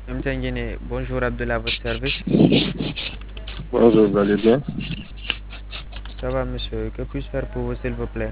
Mtengene, bonjour Abdullah, à votre service. Bonjour, vous allez bien? Ça va, monsieur? Que puis-je faire pour vous, s'il vous plaît?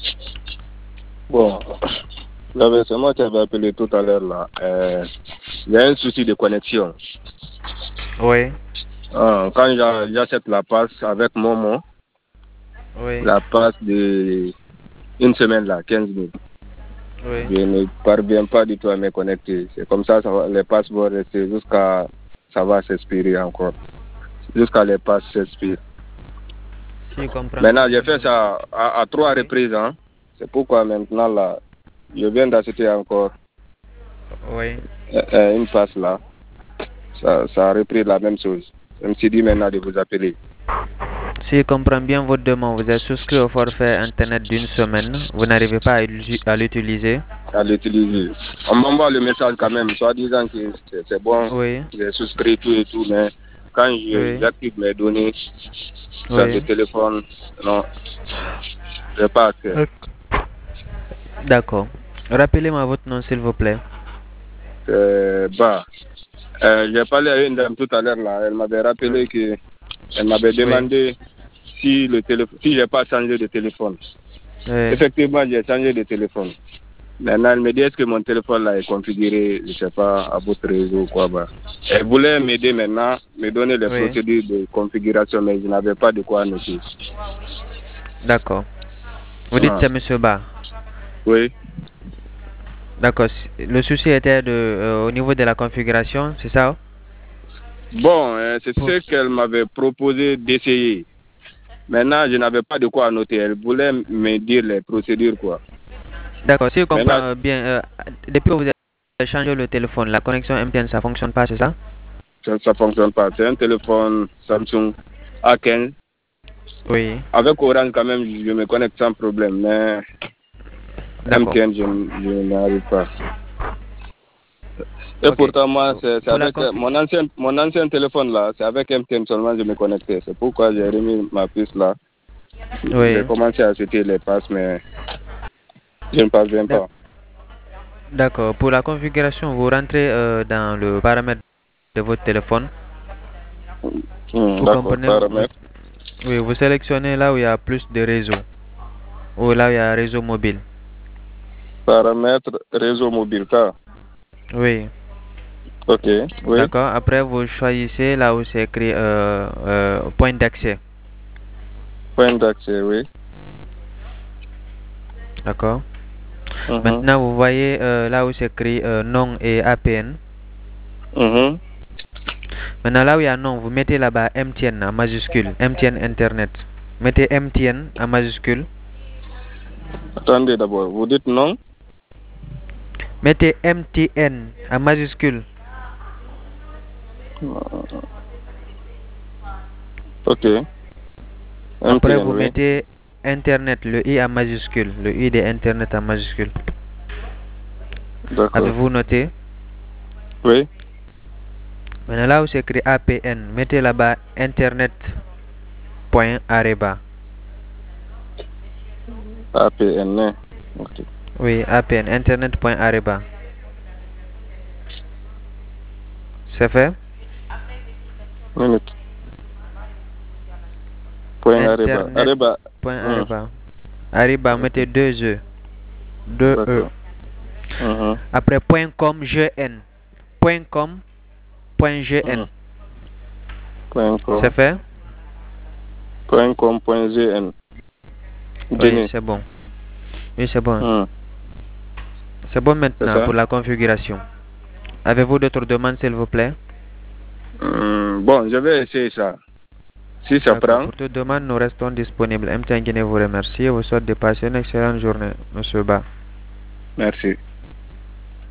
Bon, c'est moi qui avais appelé tout à l'heure là. Il y a un souci de connexion. Oui, Quand j'achète la passe avec Momo, oui, la passe de une semaine là, 15 000, oui. je ne parviens pas du tout à me connecter. C'est comme ça, les passes vont rester jusqu'à ça va s'expirer encore. Jusqu'à les passes s'expirent. Si je comprends Maintenant, bien, j'ai fait monsieur. ça à 3 Oui, reprises. C'est pourquoi maintenant là, je viens d'acheter encore oui. une passe là. Ça a repris la même chose. Je me suis dit maintenant de vous appeler. Si je comprends bien votre demande, vous êtes souscrit au forfait Internet d'une semaine. Vous n'arrivez pas à l'utiliser. À l'utiliser. On m'envoie le message quand même, soit disant que c'est bon, Oui, j'ai souscrit tout et tout, mais quand oui, j'active mes données, ça se oui. téléphone, non, je n'ai pas accès. D'accord. Rappelez-moi votre nom, s'il vous plaît. Bah, j'ai parlé à une dame tout à l'heure là, elle m'avait Oui, rappelé que elle m'avait oui, demandé si le téléphone, si j'ai pas changé de téléphone. oui. Effectivement, j'ai changé de téléphone. Maintenant, elle me dit, est-ce que mon téléphone là est configuré, je ne sais pas, à votre réseau ou quoi. Bah. Elle voulait m'aider maintenant, me donner les Oui. procédures de configuration, mais je n'avais pas de quoi noter. D'accord. Vous dites Ah. c'est monsieur Ba. Oui. D'accord. Le souci était au niveau de la configuration, c'est ça? Bon, c'est Pour- ce qu'elle m'avait proposé d'essayer. Maintenant, je n'avais pas de quoi noter. Elle voulait me dire les procédures, quoi. D'accord, si je Maintenant, comprends bien, depuis que vous avez changé le téléphone, la connexion MTN, ça fonctionne pas, c'est ça? ça ne fonctionne pas. C'est un téléphone Samsung A15. Oui, Avec Orange, quand même, je me connecte sans problème, mais d'accord. MTN, je n'arrive pas. Et Ok. pourtant, moi, c'est Pour la avec config... mon ancien téléphone là, c'est avec MTN seulement que je me connectais. C'est pourquoi j'ai remis ma puce là. J'ai Oui. commencé à acheter les passes, mais je ne parviens D'ac- pas. D'accord. Pour la configuration, vous rentrez dans le paramètre de votre téléphone. Vous D'accord, comprenez? paramètres. Oui, vous sélectionnez là où il y a plus de réseaux, ou là où il y a réseau mobile. Paramètres réseau mobile car. Oui. Ok, oui. D'accord. Après, vous choisissez là où c'est écrit point d'accès. Point d'accès, oui. D'accord. Mhm. Maintenant, vous voyez là où c'est écrit nom et APN. Mhm. Maintenant, là où il y a nom, vous mettez là-bas MTN en majuscule, MTN Internet. Mettez MTN en majuscule. Attendez d'abord, vous dites non? Mettez MTN en majuscule. Ok, Après, MTN, vous oui. mettez Internet, le I en majuscule, le I de Internet en majuscule. D'accord. Avez-vous noté? Oui. Maintenant, là où c'est écrit APN, mettez là-bas Internet.areba. APN. Ok. Oui, APN, Internet.areba. C'est fait? Minute. Point Areba. Areba. Internet.areba. Areba, Ok. mettez deux E. Deux E. D'accord. Mhm. Après .com GN. .com .gn. Mhm. Point C'est com. fait? Point com. Point gn. Oui, Geni. c'est bon. Oui, c'est bon. Mhm. C'est bon C'est maintenant ça? pour la configuration. Avez-vous d'autres demandes, s'il vous plaît? Bon, je vais essayer ça. Si ça D'accord. prend, Pour toute demande, nous restons disponibles. MTN Guinée vous remercie et vous souhaite de passer une excellente journée, monsieur Ba. merci.